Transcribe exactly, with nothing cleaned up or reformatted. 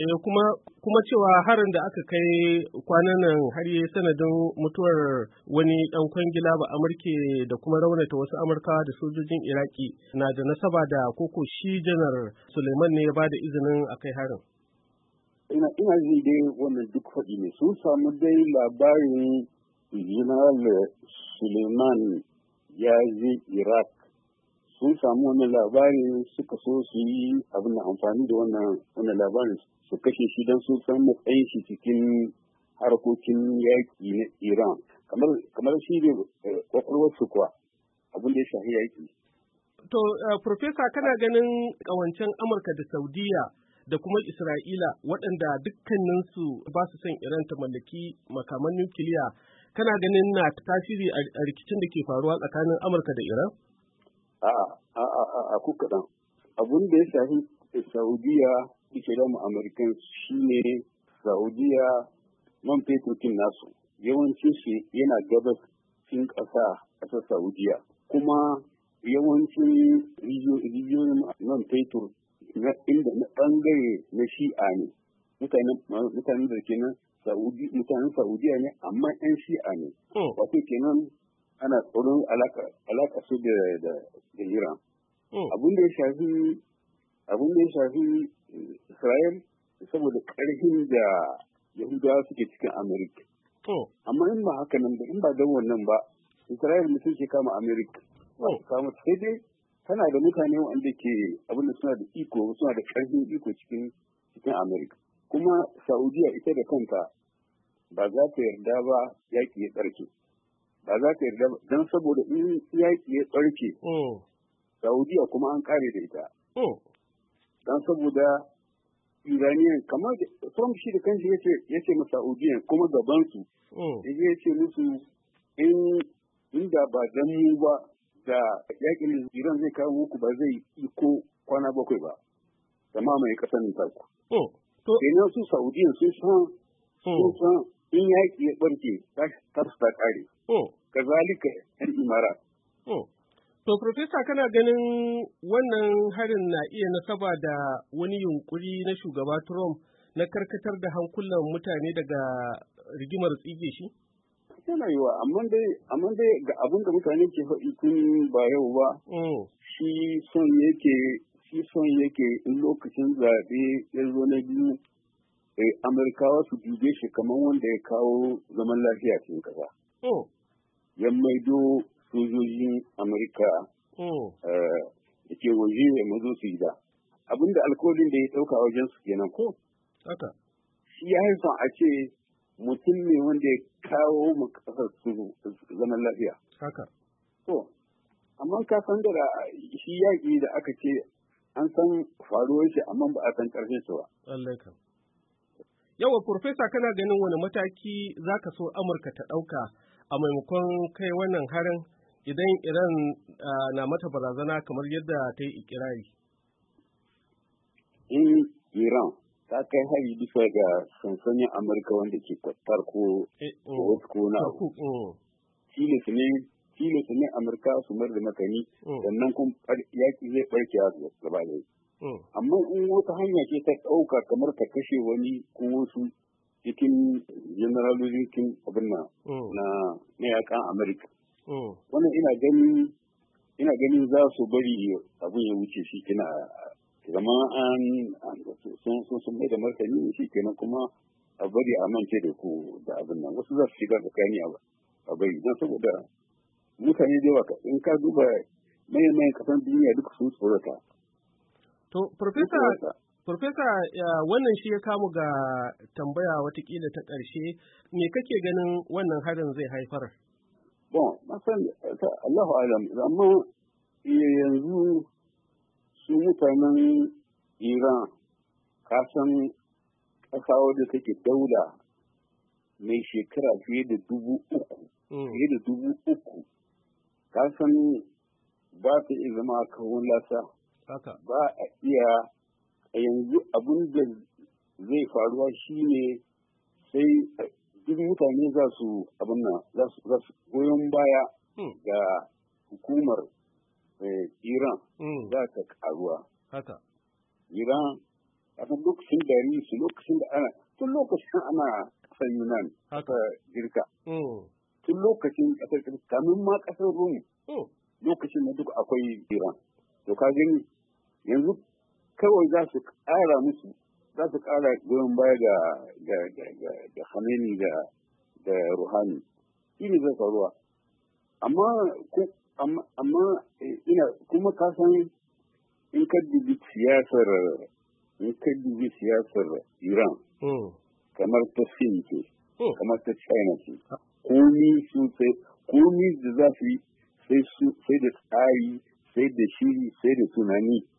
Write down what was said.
Eh, kuma kuma cewa harin da aka kai kwanan nan har yi sanadin mutuwar wani dan kwangila ba Amurke da kuma raunata wasu Amurkawa da sojojin Iraki na da nasaba da koko shi janar Suleiman ne ya ba da izinin a kai harin. Ina ina ji dai wannan duk faɗi ne sun samu dai labarin General Suleiman ya je Iraq sun samu wannan labarin suka so su yi abin amfani da wannan wannan labarin su kashe shi don sun san matsayin shi cikin harkokin yaƙi na Iran kamar kamar shi ne kwakwalwar su kuwa abin da ya shafi yaƙi. To, Profesa, kana ganin ƙawancen Amurka da Saudiya da kuma Isra'ila waɗanda dukkaninsu ba su son Iran ta mallaki makaman nukiliya, kana ganin na tasiri a rikicin da ke faruwa tsakanin Amurka da Iran? A'a, a'a, a'a, ku kaɗan. Abin da ya shafi Saudiya ike da mu Amurkan shi ne Saudiya man fetur nasu yawancin shi yana gabas cin ƙasa ƙasar Saudiya kuma yawancin rijiyoyin man fetur na inda na ɓangare na shi'a ne mutanen da ke nan mutanen Saudiya ne amma 'yan shi'a ne wato kenan ana tsoron alaƙa su da Iran. Abin da ya shafi abin da ya shafi Israel saboda ƙarfin da Yahudawa suke cikin Amerika. Amma in ba haka nan ba in ba don wannan ba Israel mutum ke kama Amerika. Kama sai dai tana da mutane wanda ke abin da suna da iko suna da ƙarfin iko cikin cikin Amerika. Kuma Saudiya ita da kanta ba za ta yarda ba yaƙi ya tsarki. Ba za ta yarda ba don saboda in yaƙi ya tsarki. Saudiya kuma an kare da ita. Don saboda Iraniyan kamar Trump shi da kanshi ya ce ma Saudiyan kuma gabansu. Ya ce musu in inda ba dan mu ba da yakin Iran zai kawo muku ba zai iko kwana bakwai ba. Da mamaye kasan taku. Kenan su Saudiyan sun san sun san in yaƙi ya barke ta su ta kare. Kazalika yan Imarat. To, Profesa, kana ganin wannan harin na iya nasaba da wani yunkuri na shugaba Trump na karkatar da hankulan mutane daga rigimar tsige shi? Yana yiwa, amma dai amma dai ga abin da mutane ke faɗi tun ba yau ba, shi son yake shi son yake in lokacin zaɓe ya zo na biyu, Amurkawa su dube shi kamar wanda ya kawo zaman lafiya cikin ƙasa. Ya maido sojojin Amurka da ke waje ya mazo su yi da. Abinda alkolin da ya ɗauka wajen su kenan ko? Haka. Shi ya haifa a ce mutum ne wanda ya kawo mu ƙasar su zaman lafiya. Haka. To, amma ka san da shi yaƙi da aka ce an san faruwar shi amma ba a san ƙarshen shi ba. Allah ka. Yawa, Profesa, kana ganin wani mataki za ka so Amurka ta ɗauka a maimakon kai wannan harin idan Iran uh, na mata barazana kamar yadda ta yi ikirari? In Iran ta kai hari bisa ga sansanin Amurka wanda ke kwatar ko wasu ko na tilis ne tilis ne Amurka su mar da makani sannan kuma yaki zai barke a gaba da amma in wata hanya ce ta ɗauka kamar ta kashe wani ko wasu cikin generalojin abin na na yakan Amurka. Wannan ina ganin ina ganin za su bari abin ya wuce shi kina zama an sun sun mai da martani shi kenan kuma a bari a mance da ku da abin nan wasu za su shiga tsakani a bari don saboda mutane da yawa in ka duba mayan mayan kasan duniya duka sun tsorata. To, Profesa, Profesa, wannan shi ya kamu ga tambaya watakila ta ƙarshe, me kake ganin wannan harin zai haifar? Bon, na san Allahu alam, amma yanzu su mutanen Iran kasan ƙasa wadda take daula mai shekara fiye da dubu uku, fiye da dubu uku, kasan ba ta iya zama kawun lasa, ba a iya yanzu abin da zai faruwa shine sai duk mutane za su abin nan za su goyon baya ga hukumar Iran za ta karuwa. Haka. Iran a lokacin da su lokacin da ana tun lokacin ana ƙasar Yunan haka girka tun lokacin ƙasar girka kamin ma ƙasar Rum lokacin da duk akwai Iran to ka gani yanzu kawai za su ƙara musu za su ƙara goyon baya ga ga ga ga Khamenei da da Rouhani shi ne zai faruwa amma amma amma ina kuma ka san in ka dubi siyasar in ka dubi siyasar Iran kamar ta Sin ce kamar ta China ce komi su sai komi da za su yi sai da tsari sai da shiri sai da tunani